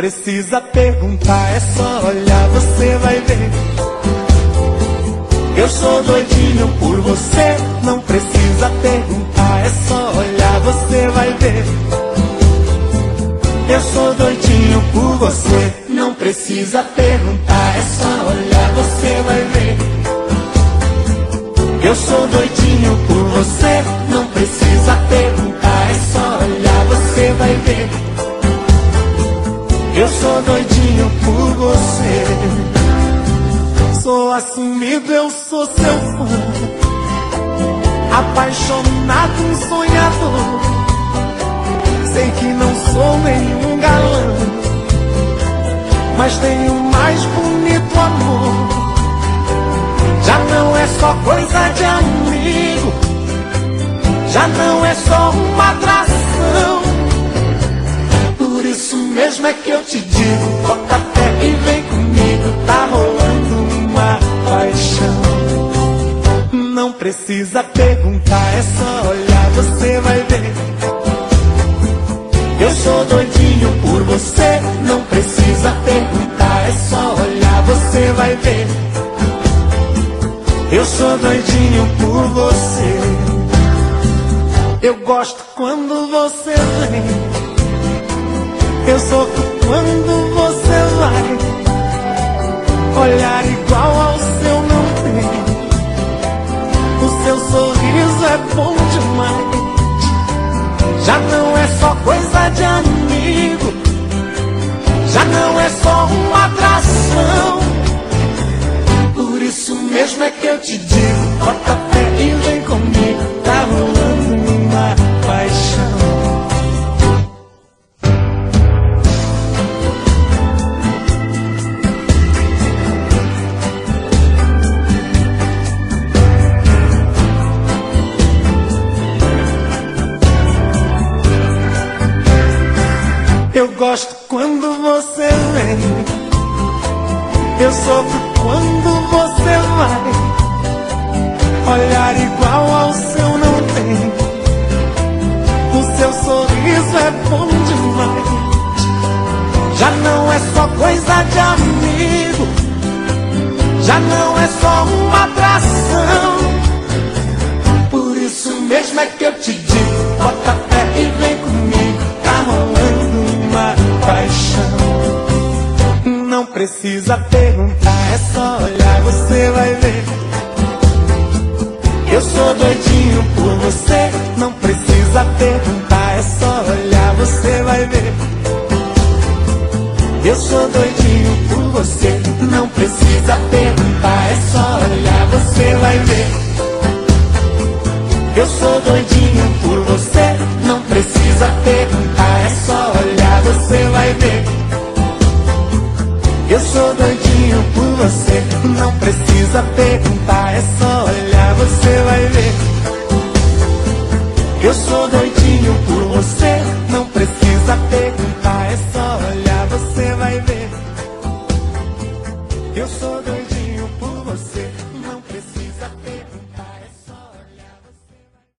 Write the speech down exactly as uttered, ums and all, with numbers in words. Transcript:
precisa perguntar, é só olhar, você vai ver. Eu sou doidinho por você, não precisa perguntar, é só olhar, você vai ver. Eu sou doidinho por você, não precisa perguntar, é só olhar, você vai ver. Eu sou doidinho por você, não precisa perguntar, é só olhar, você vai ver. Eu sou doidinho por você. Sou assumido, eu sou seu fã, apaixonado, um sonhador. Sei que não sou nenhum galã, mas tenho o mais bonito amor. Já não é só coisa de amigo, já não é só uma atração. Por isso mesmo é que eu te digo, bota fé e vem comigo, tá rolando uma paixão. Não precisa perguntar, é só olhar, você vai ver. Eu sou doidinho por você, não precisa perguntar, é só olhar, você vai ver. Eu sou doidinho por você. Eu gosto quando você vem, eu sofro quando você vai. Olhar igual ao seu não tem, o seu sorriso é bom demais. Já não é só coisa de amigo, já não é só uma atração. Por isso mesmo é que eu te digo, bota fé e vem comigo, tá rolando uma paixão. Eu gosto quando você vem, eu sofro quando você vai. Olhar igual ao seu não tem, o seu sorriso é bom demais. Já não é só coisa de amigo, já não é só uma atração. Por isso mesmo é que eu te digo, bota fé e vem comigo, tá rolando uma paixão. Não precisa perguntar, é só olhar, você vai ver. Eu sou doidinho por você, não precisa perguntar, é só olhar, você vai ver. Eu sou doidinho por você, não precisa perguntar, é só olhar, você vai ver. Eu sou doidinho por você, não precisa perguntar, é só olhar, você vai ver. Eu sou doidinho por você, não precisa perguntar, é só olhar, você vai ver.